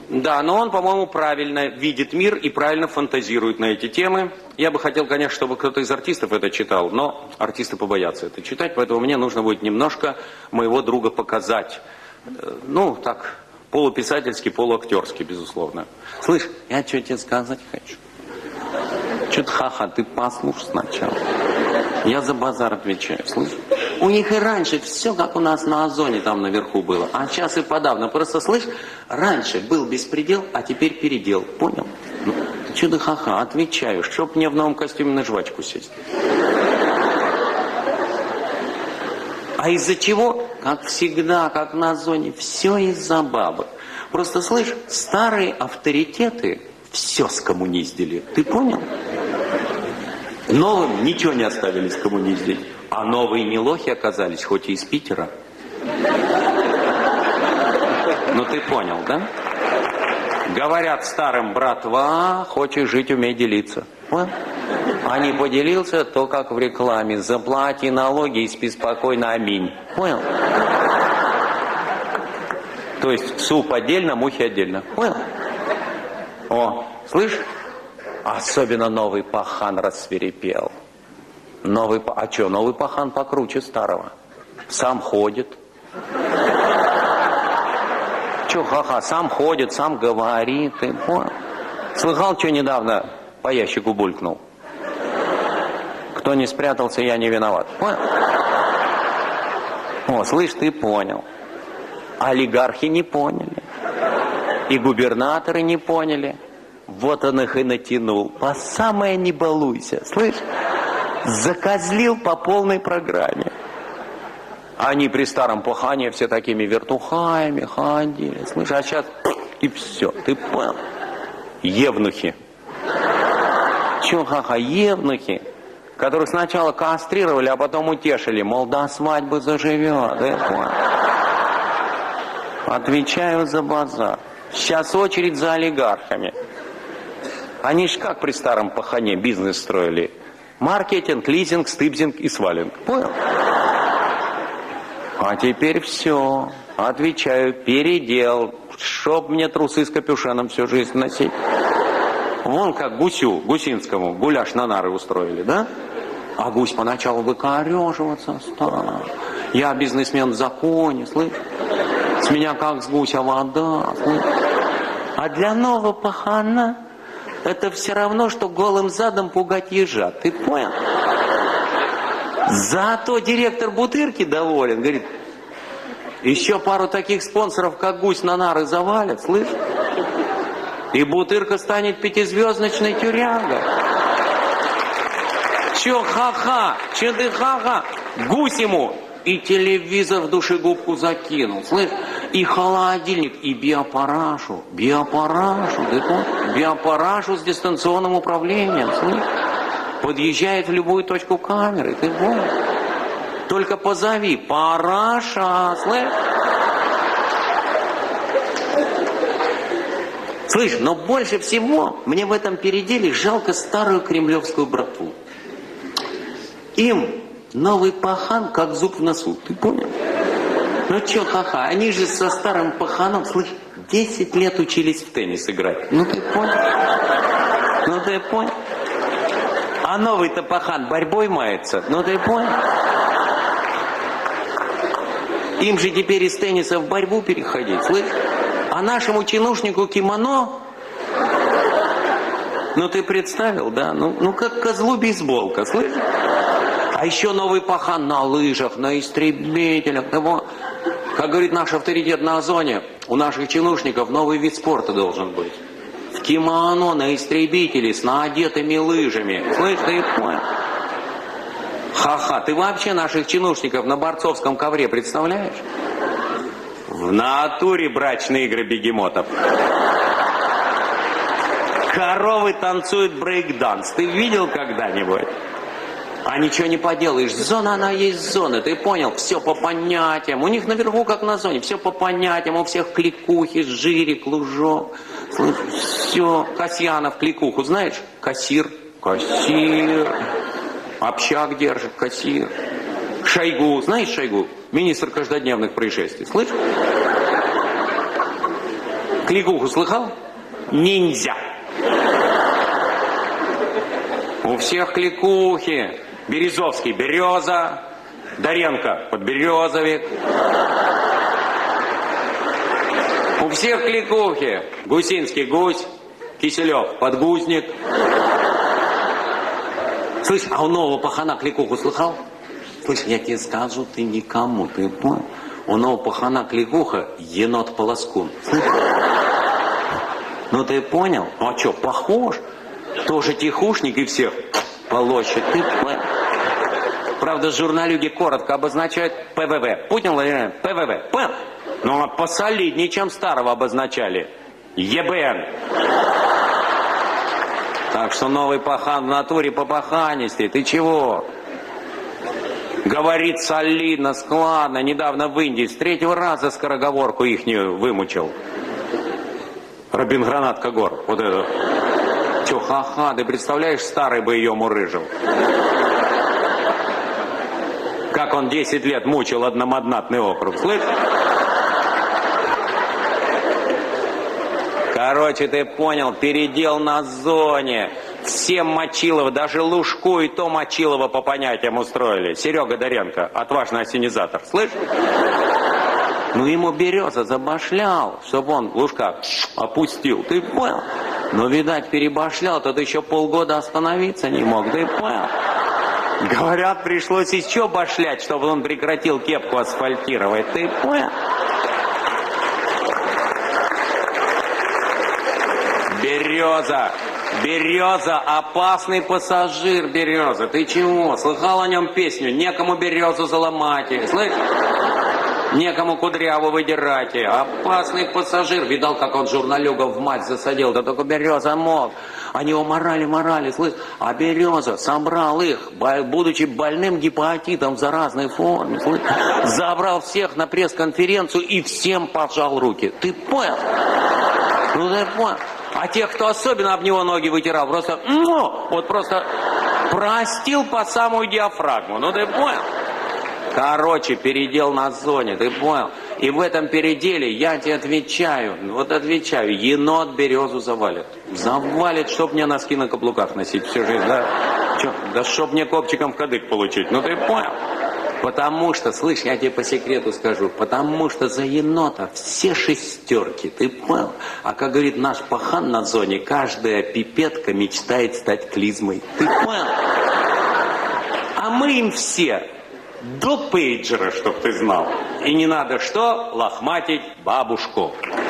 Да, но он, по-моему, правильно видит мир и правильно фантазирует на эти темы. Я бы хотел, конечно, чтобы кто-то из артистов это читал, но артисты побоятся это читать, поэтому мне нужно будет немножко моего друга показать. Ну, так, полуписательски, полуактерски, безусловно. Слышь, я что тебе сказать хочу? Что-то ха-ха, ты послушай сначала. Я за базар отвечаю, слышь? У них и раньше все как у нас на Озоне там наверху было, а сейчас и подавно. Просто, слышь, раньше был беспредел, а теперь передел, понял? Ну, что ты ха-ха, отвечаю, чтоб мне в новом костюме на жвачку сесть. А из-за чего? Как всегда, как на Озоне, все из-за бабы. Просто, слышь, старые авторитеты все скоммуниздили, ты понял? Новым ничего не оставили скоммуниздить. А новые милохи оказались, хоть и из Питера. Ну ты понял, да? Говорят старым: братва, хочешь жить, умей делиться. Понял? А не поделился, то как в рекламе: заплати налоги и спи спокойно, аминь. Понял? То есть суп отдельно, мухи отдельно. Понял? О, слышь? Особенно новый пахан рассвирепел. А что, новый пахан покруче старого. Сам ходит. Че, ха-ха, сам ходит, сам говорит. Ты понял? Слыхал, что недавно по ящику булькнул? Кто не спрятался, я не виноват. Понял? О, слышь, ты понял. Олигархи не поняли. И губернаторы не поняли. Вот он их и натянул. По самое не балуйся. Слышь? Закозлил по полной программе. Они при старом пахане все такими вертухаями ходили. Слышь, а сейчас и все. Ты понял? Евнухи. Че, ха-ха, евнухи, которых сначала кастрировали, а потом утешили. Мол, до свадьбы заживет. Ты понял? Отвечаю за базар. Сейчас очередь за олигархами. Они ж как при старом пахане бизнес строили? Маркетинг, лизинг, стыбзинг и свалинг. Понял? А теперь все. Отвечаю, передел. Чтоб мне трусы с капюшоном всю жизнь носить. Вон как Гусинскому гуляш на нары устроили, да? А гусь поначалу выкореживаться стал. Я бизнесмен в законе, слышь? С меня как с гуся вода, слышь? А для нового пахана это все равно, что голым задом пугать ежа. Ты понял? Зато директор Бутырки доволен. Говорит, еще пару таких спонсоров, как гусь, на нары завалят, слышь? И Бутырка станет 5-звездочной тюрягой. Че ха-ха? Че ты ха-ха? Гусь ему и телевизор в душегубку закинул, слышь? И холодильник, и биопарашу. Биопарашу, ты понял? Биопарашу с дистанционным управлением, слышь? Подъезжает в любую точку камеры, ты понял? Только позови, параша, слышь? Слышь, но больше всего мне в этом переделе жалко старую кремлевскую братву. Им новый пахан как зуб в носу, ты понял? Ну чё, ха-ха, они же со старым паханом, слышь, 10 лет учились в теннис играть. Ну ты понял? Ну ты понял? А новый-то пахан борьбой мается. Ну ты понял? Им же теперь из тенниса в борьбу переходить, слышь? А нашему чинушнику кимоно? Ну ты представил, да? Ну как козлу бейсболка, слышь? А еще новый пахан на лыжах, на истребителях. Того. Как говорит наш авторитет на Озоне, у наших чинушников новый вид спорта должен быть. В кимоно, на истребителе, с наодетыми лыжами. Слышь, ты понял? Ха-ха, ты вообще наших чинушников на борцовском ковре представляешь? В натуре брачные игры бегемотов. Коровы танцуют брейк-данс. Ты видел когда-нибудь? А ничего не поделаешь. Зона, она есть зона. Ты понял? Все по понятиям. У них наверху, как на зоне. Все по понятиям. У всех кликухи, жирик, лужок. Слышь, все. Касьянов кликуху знаешь? Кассир. Кассир. Общак держит. Кассир. Шойгу. Знаешь Шойгу? Министр каждодневных происшествий. Слышь? Кликуху слыхал? Ниндзя. У всех кликухи. Березовский — береза. Доренко — подберезовик. У всех кликухи. Гусинский — гусь. Киселев — подгузник. Слышь, а у нового пахана кликуху слыхал? Слышь, я тебе скажу, ты никому, ты понял? У нового пахана кликуха енот-полоскун. Ну ты понял? А что, похож? Тоже тихушник и всех полощет. Ты понял? Правда, журналюги коротко обозначают ПВВ. Понял, Владимир? ПВВ. Понял? Ну, посолиднее, чем старого обозначали. ЕБН. Так что новый пахан в натуре попаханистый. Ты чего? Говорит солидно, складно. Недавно в Индии с 3-го раза скороговорку ихнюю вымучил. Рабингранат Кагор. Вот это. Че, ха-ха, ты представляешь, старый бы ее мурыжил. Как он 10 лет мучил одномандатный округ. Слышь? Короче, ты понял, передел на зоне. Всем Мочилова, даже Лужку и то Мочилова по понятиям устроили. Серега Доренко, отважный осенизатор. Слышь? Ну ему Береза забашлял, чтобы он Лужка опустил. Ты понял? Но, видать, перебашлял, тот еще полгода остановиться не мог. Ты понял? Говорят, пришлось еще башлять, чтобы он прекратил кепку асфальтировать. Ты понял? Береза. Береза, опасный пассажир, Береза. Ты чего? Слыхал о нем песню? Некому березу заломать. Слышь? Некому кудряву выдирать. Опасный пассажир. Видал, как он журналюгов в мать засадил? Да только Береза мог. Они его морали, слышь? А Береза собрал их, будучи больным гепатитом в заразной форме. Слышь? Забрал всех на пресс-конференцию и всем пожал руки. Ты понял? Ну ты понял? А тех, кто особенно об него ноги вытирал, просто, вот просто простил по самую диафрагму. Ну ты понял? Короче, передел на зоне, ты понял? И в этом переделе я тебе отвечаю, енот Березу завалит. Завалит, чтоб мне носки на каблуках носить всю жизнь, да? Чё? Да чтоб мне копчиком в кадык получить, ну ты понял? Потому что, слышь, я тебе по секрету скажу, потому что за енота все шестерки, ты понял? А как говорит наш пахан на зоне, каждая пипетка мечтает стать клизмой. Ты понял? А мы им все до пейджера, чтоб ты знал. И не надо что? Лохматить бабушку.